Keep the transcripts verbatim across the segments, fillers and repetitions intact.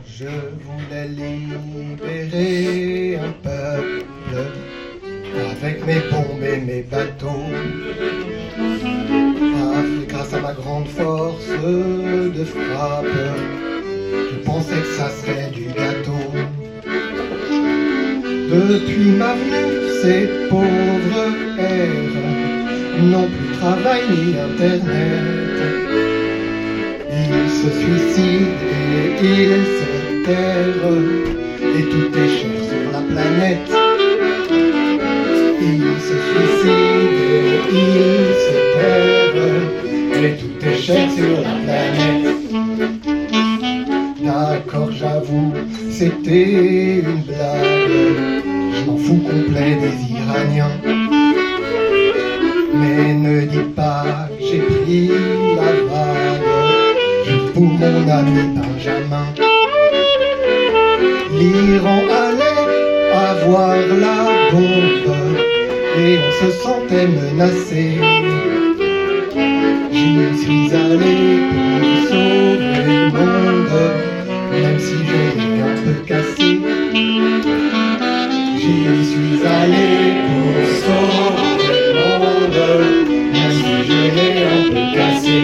Je voulais libérer un peuple avec mes bombes et mes bateaux. Ah, grâce à ma grande force de frappe, je pensais que ça serait du gâteau. Depuis ma venue, ces pauvres airs n'ont plus de travail ni internet. Ils se suicident et ils se terrent, et tout est cher sur la planète. Ils se suicident et ils se terrent, et tout est cher sur la planète. D'accord, j'avoue, c'était une blague, je m'en fous complet des Iraniens. Mais ne dis pas que j'ai pris la vague, juste pour mon ami Benjamin. L'Iran allait avoir la bombe et on se sentait menacé. J'y suis allé pour sauver le monde, même si je l'ai un peu cassé. J'y suis allé pour sauver le monde, même si je l'ai un peu cassé.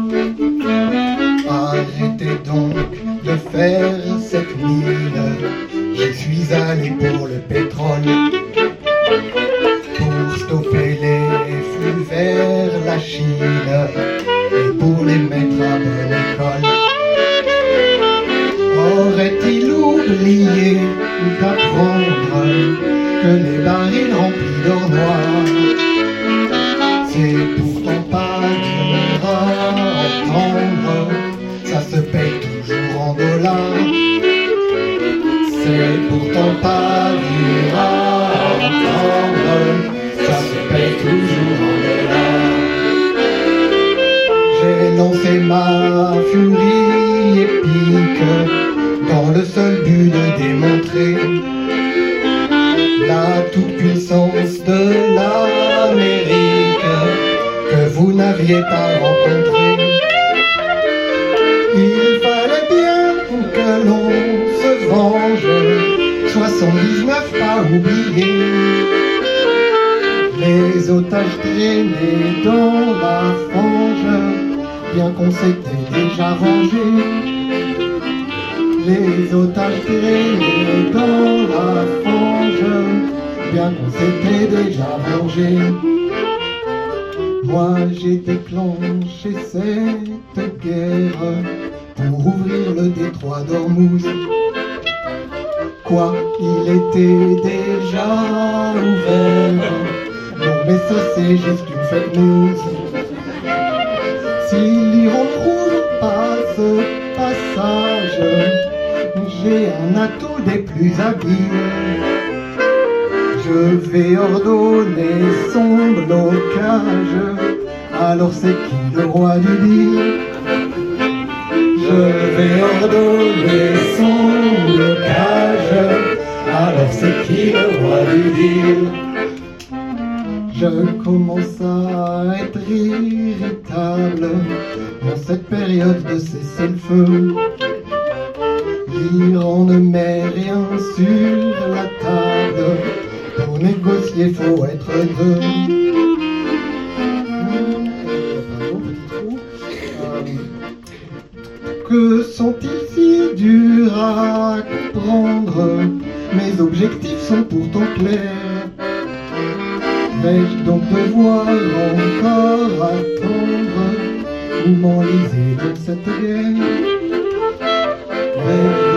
Arrêtez donc de faire cette mine, j'y suis allé pour le pétrole, pour stopper les flux vers la Chine et pour les mettre à bonne école. Aurait-il oublié d'apprendre que les barils remplis d'or noir, c'est pourtant pas dur à entendre, ça se paye toujours en dollars. C'est pourtant pas dur à entendre, ça se paye toujours en dollars. J'ai lancé ma furie épique dans le seul but de démontrer la toute-puissance de l'Amérique que vous n'aviez pas rencontrée. Il fallait bien que l'on se venge, soixante-dix-neuf pas oubliés. Les otages traînaient dans la fange, bien qu'on s'était déjà rangé. Les otages traînaient dans la fange, bien qu'on s'était déjà rangé. Moi j'ai déclenché cette guerre pour ouvrir le détroit d'Ormuz. Quoi, il était déjà ouvert? Non mais ça c'est juste une fake news. Si l'Iran trouve pas ce passage, j'ai un atout des plus habiles. Je vais ordonner son blocage, alors c'est qui le roi du deal? Je vais ordonner son blocage, alors c'est qui le roi du deal? Je commence à être irritable dans cette période de cessez-le-feu. L'Iran ne met rien sur la table, pour négocier faut être deux. Que sont-ils si durs à comprendre? Mes objectifs sont pourtant clairs. Vais-je donc devoir encore attendre ou m'enliser dans cette guerre? Vais-je